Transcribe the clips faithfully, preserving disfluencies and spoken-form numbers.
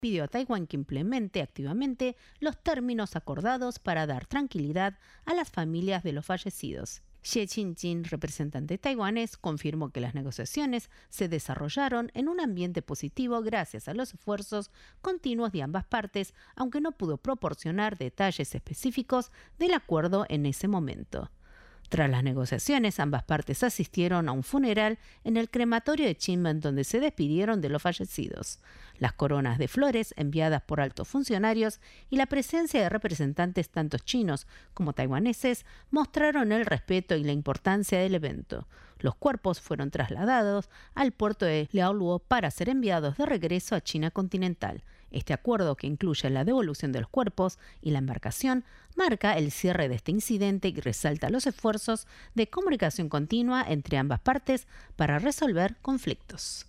pidió a Taiwán que implemente activamente los términos acordados para dar tranquilidad a las familias de los fallecidos. Xie Qingjin, representante taiwanés, confirmó que las negociaciones se desarrollaron en un ambiente positivo gracias a los esfuerzos continuos de ambas partes, aunque no pudo proporcionar detalles específicos del acuerdo en ese momento. Tras las negociaciones, ambas partes asistieron a un funeral en el crematorio de Kinmen donde se despidieron de los fallecidos. Las coronas de flores enviadas por altos funcionarios y la presencia de representantes tanto chinos como taiwaneses mostraron el respeto y la importancia del evento. Los cuerpos fueron trasladados al puerto de Liaoluo para ser enviados de regreso a China continental. Este acuerdo, que incluye la devolución de los cuerpos y la embarcación, marca el cierre de este incidente y resalta los esfuerzos de comunicación continua entre ambas partes para resolver conflictos.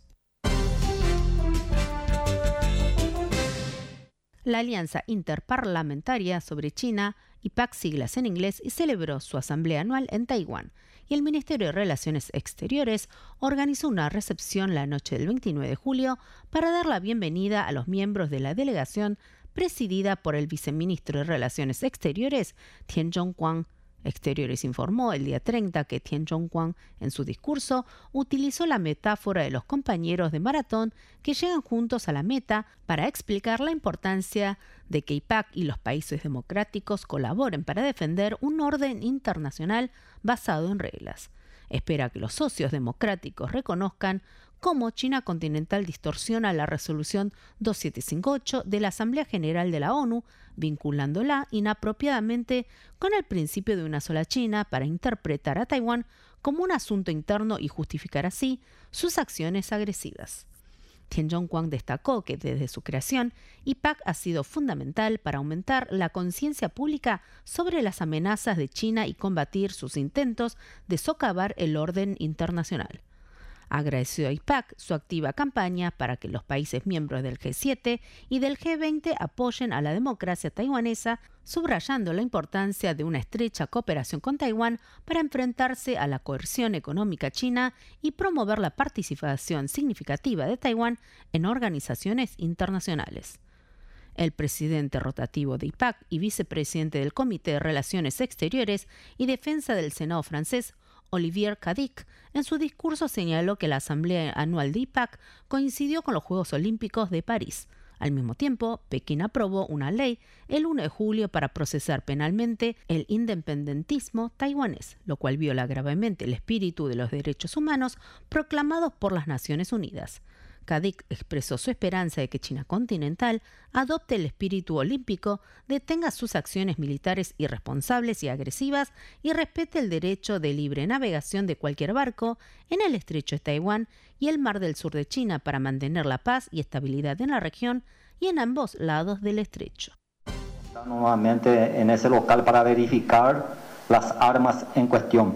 La Alianza Interparlamentaria sobre China, I P A C siglas en inglés, celebró su asamblea anual en Taiwán, y el Ministerio de Relaciones Exteriores organizó una recepción la noche del veintinueve de julio para dar la bienvenida a los miembros de la delegación presidida por el viceministro de Relaciones Exteriores, Tian Zhongguang. Exteriores informó el día treinta que Tian Zhongguang, en su discurso, utilizó la metáfora de los compañeros de maratón que llegan juntos a la meta para explicar la importancia de que I P A C y los países democráticos colaboren para defender un orden internacional basado en reglas. Espera que los socios democráticos reconozcan cómo China continental distorsiona la resolución dos mil setecientos cincuenta y ocho de la Asamblea General de la ONU, vinculándola inapropiadamente con el principio de una sola China para interpretar a Taiwán como un asunto interno y justificar así sus acciones agresivas. Tian Zhongguang destacó que desde su creación, I P A C ha sido fundamental para aumentar la conciencia pública sobre las amenazas de China y combatir sus intentos de socavar el orden internacional. Agradeció a I P A C su activa campaña para que los países miembros del G siete y del G veinte apoyen a la democracia taiwanesa, subrayando la importancia de una estrecha cooperación con Taiwán para enfrentarse a la coerción económica china y promover la participación significativa de Taiwán en organizaciones internacionales. El presidente rotativo de I P A C y vicepresidente del Comité de Relaciones Exteriores y Defensa del Senado francés, Olivier Cadic, en su discurso señaló que la Asamblea Anual de I P A C coincidió con los Juegos Olímpicos de París. Al mismo tiempo, Pekín aprobó una ley el primero de julio para procesar penalmente el independentismo taiwanés, lo cual viola gravemente el espíritu de los derechos humanos proclamados por las Naciones Unidas. Cadic expresó su esperanza de que China continental adopte el espíritu olímpico, detenga sus acciones militares irresponsables y agresivas y respete el derecho de libre navegación de cualquier barco en el estrecho de Taiwán y el mar del sur de China para mantener la paz y estabilidad en la región y en ambos lados del estrecho. Nuevamente en ese local para verificar las armas en cuestión,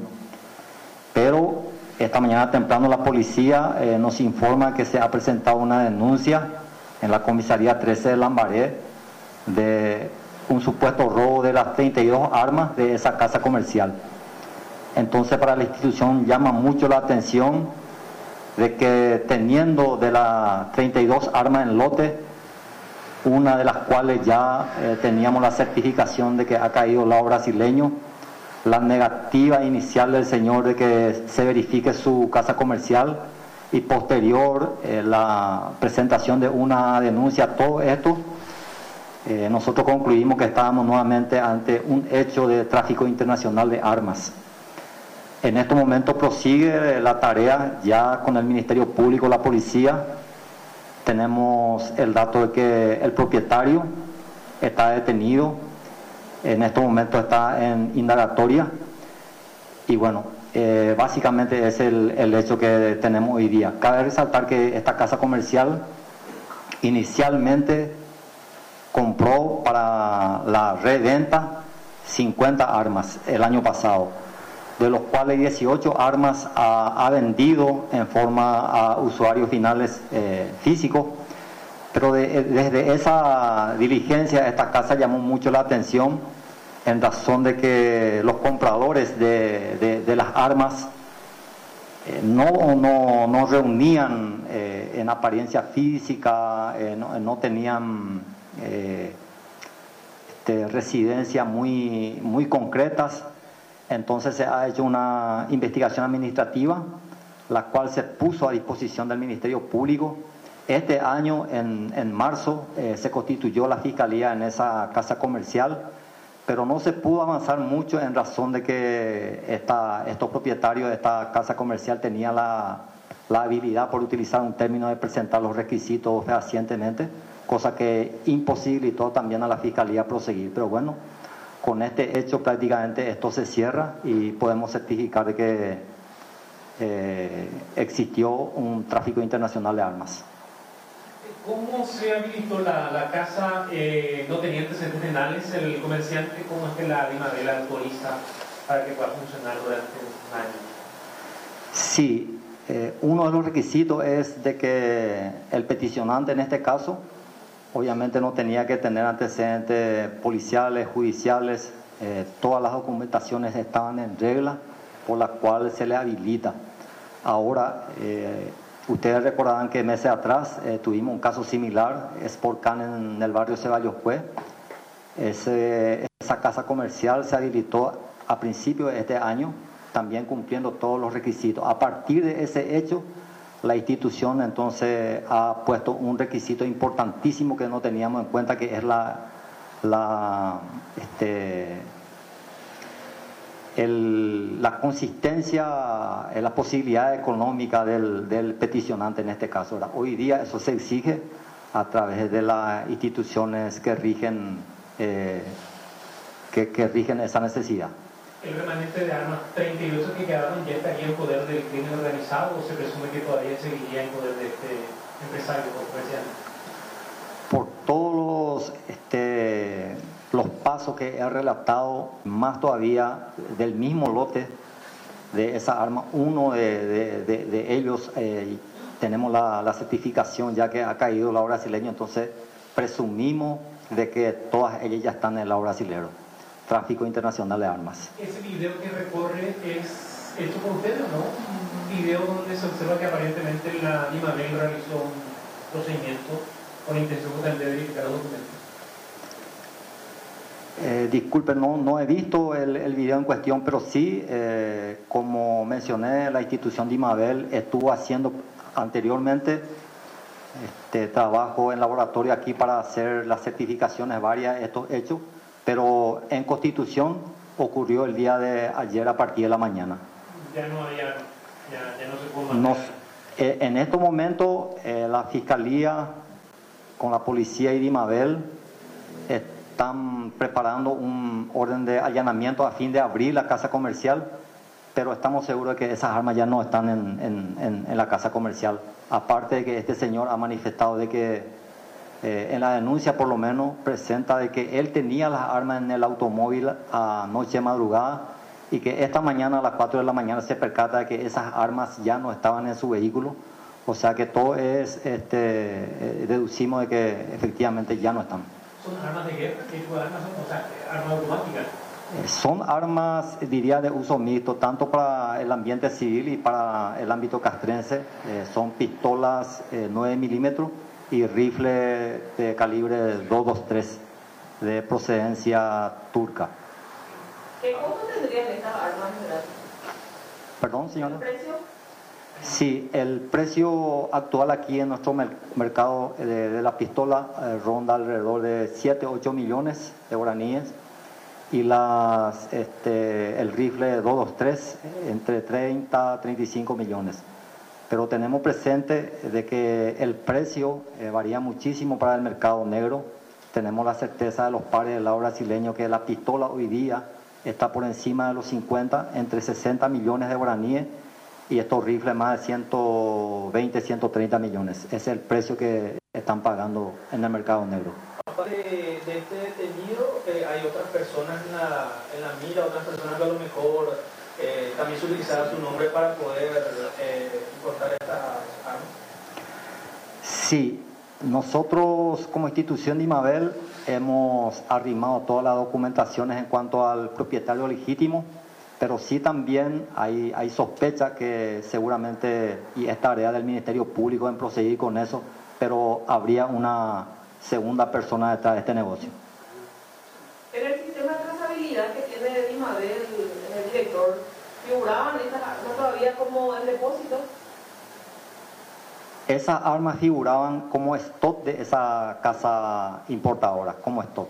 pero esta mañana temprano la policía eh, nos informa que se ha presentado una denuncia en la comisaría trece de Lambaré de un supuesto robo de las treinta y dos armas de esa casa comercial. Entonces para la institución llama mucho la atención de que teniendo de las treinta y dos armas en lote, una de las cuales ya eh, teníamos la certificación de que ha caído el lado brasileño, la negativa inicial del señor de que se verifique su casa comercial y posterior eh, la presentación de una denuncia, todo esto, eh, nosotros concluimos que estábamos nuevamente ante un hecho de tráfico internacional de armas. En este momento prosigue la tarea ya con el Ministerio Público, la policía. Tenemos el dato de que el propietario está detenido. En este momento está en indagatoria y bueno, eh, básicamente es el, el hecho que tenemos hoy día. Cabe resaltar que esta casa comercial inicialmente compró para la reventa cincuenta armas el año pasado, de los cuales dieciocho armas ha, ha vendido en forma a usuarios finales eh, físicos. Pero de, desde esa diligencia esta casa llamó mucho la atención en razón de que los compradores de, de, de las armas eh, no, no, no reunían eh, en apariencia física, eh, no, no tenían eh, este, residencias muy, muy concretas. Entonces se ha hecho una investigación administrativa, la cual se puso a disposición del Ministerio Público. Este año, en, en marzo, eh, se constituyó la Fiscalía en esa casa comercial, pero no se pudo avanzar mucho en razón de que esta, estos propietarios de esta casa comercial tenían la, la habilidad, por utilizar un término, de presentar los requisitos fehacientemente, cosa que imposibilitó también a la Fiscalía proseguir. Pero bueno, con este hecho prácticamente esto se cierra y podemos certificar de que eh, existió un tráfico internacional de armas. ¿Cómo se habilitó la, la casa? Eh, ¿No tenía antecedentes penales el comerciante? ¿Cómo es que la DIMABEL la autoriza para que pueda funcionar durante un año? Sí, eh, uno de los requisitos es de que el peticionante, en este caso, obviamente no tenía que tener antecedentes policiales, judiciales, eh, todas las documentaciones estaban en regla, por las cuales se le habilita. Ahora, eh, ustedes recordarán que meses atrás eh, tuvimos un caso similar, Sportcan, en el barrio Ceballos Cue. Ese, esa casa comercial se habilitó a principios de este año, también cumpliendo todos los requisitos. A partir de ese hecho, la institución entonces ha puesto un requisito importantísimo que no teníamos en cuenta, que es la, la, este, el, la consistencia, la posibilidad económica del, del peticionante en este caso. ¿verdad? Hoy día eso se exige a través de las instituciones que rigen, eh, que, que rigen esa necesidad. ¿El remanente de armas treinta y ocho que quedaron ya estaría en poder del crimen organizado o se presume que todavía seguiría en poder de este empresario o comerciante? Por todos los, este, los pasos que he relatado, más todavía del mismo lote de esa arma, uno de, de, de, de ellos eh, tenemos la, la certificación ya que ha caído el lado brasileño, entonces presumimos de que todas ellas ya están en el lado brasilero. Tráfico internacional de armas. ¿Ese video que recorre es hecho por ustedes o no? Un video donde se observa que aparentemente la DIMABEL realizó un procedimiento con la intención de verificar los documentos. Eh, disculpen, no, no he visto el, el video en cuestión, pero sí, eh, como mencioné, la institución DIMABEL estuvo haciendo anteriormente este trabajo en laboratorio aquí para hacer las certificaciones varias de estos hechos, pero en Constitución ocurrió el día de ayer a partir de la mañana. Ya no había, ya, ya no se pudo Nos, eh, en estos momentos, eh, la Fiscalía con la policía y DIMABEL están preparando un orden de allanamiento a fin de abrir la casa comercial, pero estamos seguros de que esas armas ya no están en, en, en, en la casa comercial. Aparte de que este señor ha manifestado de que Eh, en la denuncia por lo menos presenta de que él tenía las armas en el automóvil anoche madrugada y que esta mañana a las cuatro de la mañana se percata de que esas armas ya no estaban en su vehículo, o sea que todo es, este, eh, deducimos de que efectivamente ya no están. ¿Son armas de guerra? ¿Qué tipo de armas son? O sea, armas automáticas. Eh, son armas, diría, de uso mixto, tanto para el ambiente civil y para el ámbito castrense. Eh, son pistolas eh, nueve milímetros y rifle de calibre dos veintitrés de procedencia turca. ¿Qué costo tendrían estas armas, verdad? ¿Perdón, señora? ¿El precio? Sí, el precio actual aquí en nuestro mercado de, de la pistola eh, ronda alrededor de siete, ocho millones de guaraníes y las, este, el rifle dos veintitrés entre treinta, treinta y cinco millones. Pero tenemos presente de que el precio eh, varía muchísimo para el mercado negro. Tenemos la certeza de los pares del lado brasileño que la pistola hoy día está por encima de los cincuenta, entre sesenta millones de guaraníes, y estos rifles más de ciento veinte, ciento treinta millones. Ese es el precio que están pagando en el mercado negro. Aparte de, de este detenido, eh, hay otras personas en la, en la mira, otras personas que a lo mejor eh, también se utilizaba su nombre para poder eh, importar estas armas. Sí, nosotros como institución DIMABEL hemos arrimado todas las documentaciones en cuanto al propietario legítimo pero sí también hay, hay sospecha que seguramente, y es tarea del Ministerio Público en proseguir con eso, pero habría una segunda persona detrás de este negocio. En el sistema de trazabilidad que tiene Dimabel, el director, ¿figuraban estas armas todavía como en depósito? Esas armas figuraban como stock de esa casa importadora, como stock.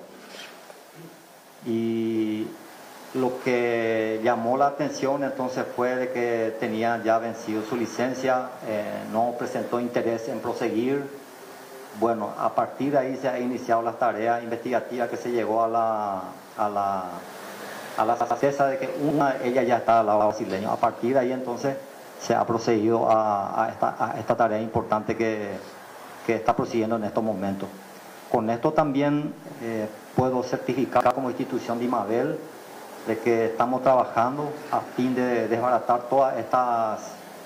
Y lo que llamó la atención entonces fue de que tenía ya vencido su licencia, eh, no presentó interés en proseguir. Bueno, a partir de ahí se ha iniciado las tareas investigativas que se llegó a la a la a la certeza de que una de ellas ya está al lado brasileño. A partir de ahí entonces se ha procedido a, a, esta, a esta tarea importante que, que está prosiguiendo en estos momentos. Con esto también eh, puedo certificar como institución de Dimabel de que estamos trabajando a fin de desbaratar todas estas,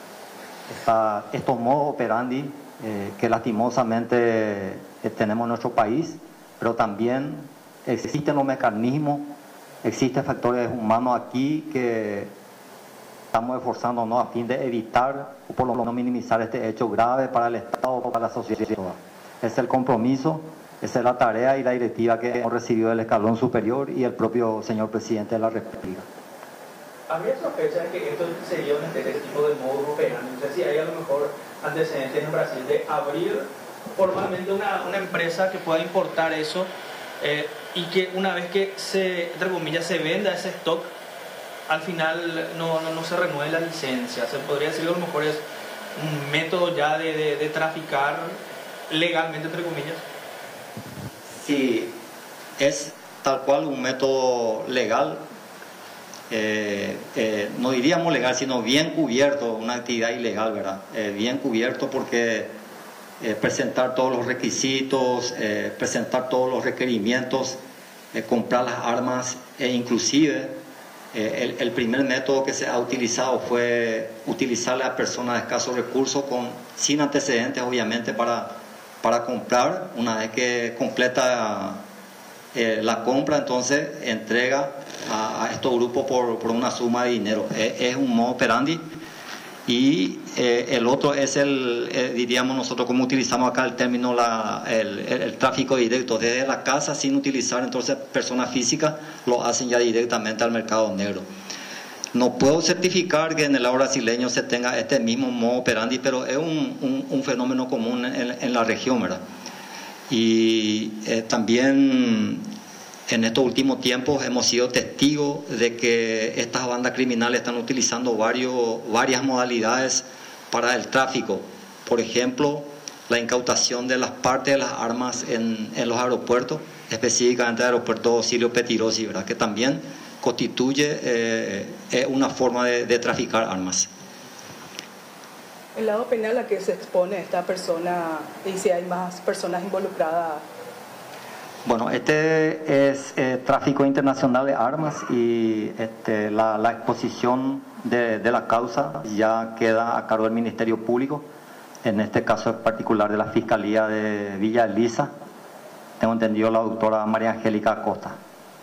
estas estos modos operandi eh, que lastimosamente eh, tenemos en nuestro país, pero también existen los mecanismos, existen factores humanos aquí que estamos esforzándonos a fin de evitar o por lo menos minimizar este hecho grave para el Estado o para la sociedad. Es el compromiso, esa es la tarea y la directiva que hemos recibido del escalón superior y el propio señor presidente de la República. ¿Habría sospecha de que esto sería un este tipo de modus operandi? No sé si hay a lo mejor antecedentes en Brasil de abrir formalmente una, una empresa que pueda importar eso eh, y que una vez que se, entre comillas, se venda ese stock, al final no, no, no se renueve la licencia. Se podría decir que a lo mejor es un método ya de, de, de traficar legalmente, entre comillas. Sí, es tal cual un método legal, eh, eh, no diríamos legal, sino bien cubierto, una actividad ilegal, ¿verdad? Eh, bien cubierto porque eh, presentar todos los requisitos, eh, presentar todos los requerimientos, eh, comprar las armas e inclusive Eh, el, el primer método que se ha utilizado fue utilizarle a personas de escasos recursos con, sin antecedentes obviamente para, para comprar. Una vez que completa eh, la compra, entonces entrega a, a estos grupos por, por una suma de dinero. Es, es un modo operandi. Y eh, el otro es el, eh, diríamos nosotros como utilizamos acá el término, la, el, el, el tráfico directo, desde la casa sin utilizar entonces personas físicas, lo hacen ya directamente al mercado negro. No puedo certificar que en el lado brasileño se tenga este mismo modo operandi, pero es un, un, un fenómeno común en, en la región, ¿verdad? Y eh, también en estos últimos tiempos hemos sido testigos de que estas bandas criminales están utilizando varios, varias modalidades para el tráfico. Por ejemplo, la incautación de las partes de las armas en, en los aeropuertos, específicamente el aeropuerto Silvio Pettirossi, ¿verdad? Que también constituye eh, una forma de, de traficar armas. El lado penal a que se expone esta persona y si hay más personas involucradas. Bueno, este es eh, tráfico internacional de armas y este, la, la exposición de, de la causa ya queda a cargo del Ministerio Público, en este caso en particular de la Fiscalía de Villa Elisa, tengo entendido la doctora María Angélica Acosta.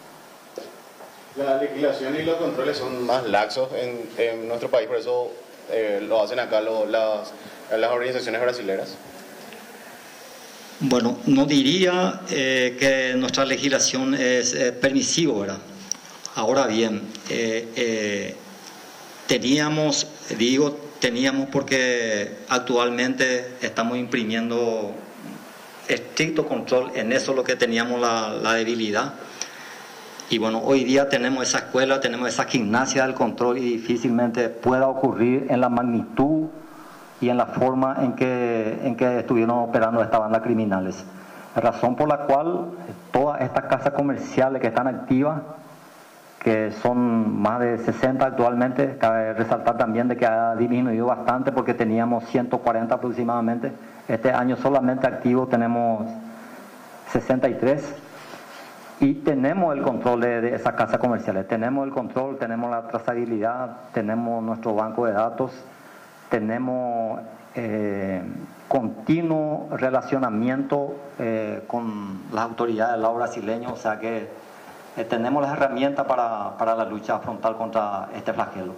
La legislación y los controles son más laxos en, en nuestro país, por eso eh, lo hacen acá lo, las, las organizaciones brasileras. Bueno, no diría eh, que nuestra legislación es eh, permisiva, ¿verdad? Ahora bien, eh, eh, teníamos, digo teníamos porque actualmente estamos imprimiendo estricto control, en eso es lo que teníamos la, la debilidad. Y bueno, hoy día tenemos esa escuela, tenemos esa gimnasia del control y difícilmente pueda ocurrir en la magnitud y en la forma en que, en que estuvieron operando estas bandas criminales. Razón por la cual todas estas casas comerciales que están activas, que son más de sesenta actualmente, cabe resaltar también de que ha disminuido bastante porque teníamos ciento cuarenta aproximadamente. Este año solamente activo tenemos sesenta y tres y tenemos el control de, de esas casas comerciales. Tenemos el control, tenemos la trazabilidad, tenemos nuestro banco de datos, tenemos eh, continuo relacionamiento eh, con las autoridades del lado brasileño, o sea que eh, tenemos las herramientas para, para la lucha frontal contra este flagelo.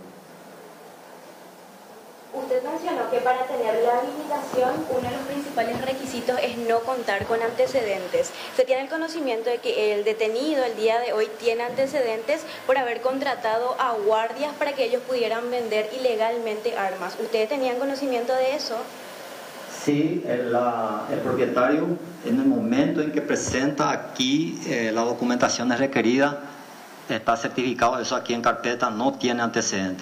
Usted mencionó que para tener la habilitación uno de los principales requisitos es no contar con antecedentes. ¿Se tiene el conocimiento de que el detenido el día de hoy tiene antecedentes por haber contratado a guardias para que ellos pudieran vender ilegalmente armas? ¿Ustedes tenían conocimiento de eso? Sí, el, la, el propietario en el momento en que presenta aquí eh, la documentación requerida, está certificado, eso aquí en carpeta, no tiene antecedentes.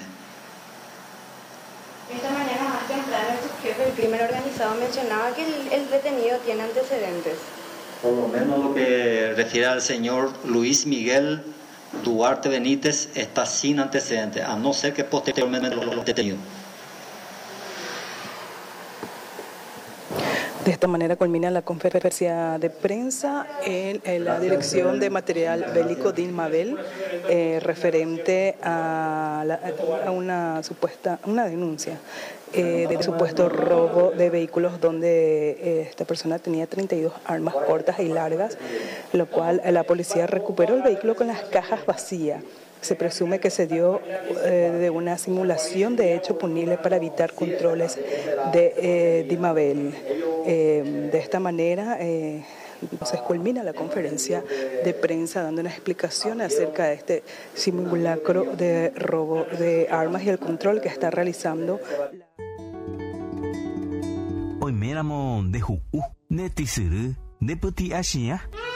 Esta mañana más temprano el subjefe del crimen organizado mencionaba que el, el detenido tiene antecedentes. Por lo menos lo que refiere al señor Luis Miguel Duarte Benítez está sin antecedentes, a no ser que posteriormente lo, lo detenido. De esta manera culmina la conferencia de prensa en, en la Dirección de Material Bélico de Inmabel, eh, referente a, la, a una supuesta una denuncia eh, de supuesto robo de vehículos donde eh, esta persona tenía treinta y dos armas cortas y largas, lo cual la policía recuperó el vehículo con las cajas vacías. Se presume que se dio eh, de una simulación de hecho punible para evitar controles de eh, Dimabel. Eh, de esta manera eh, se culmina la conferencia de prensa dando una explicación acerca de este simulacro de robo de armas y el control que está realizando. Hoy me llamo de Hu, de Tisuru, de Puti Asia.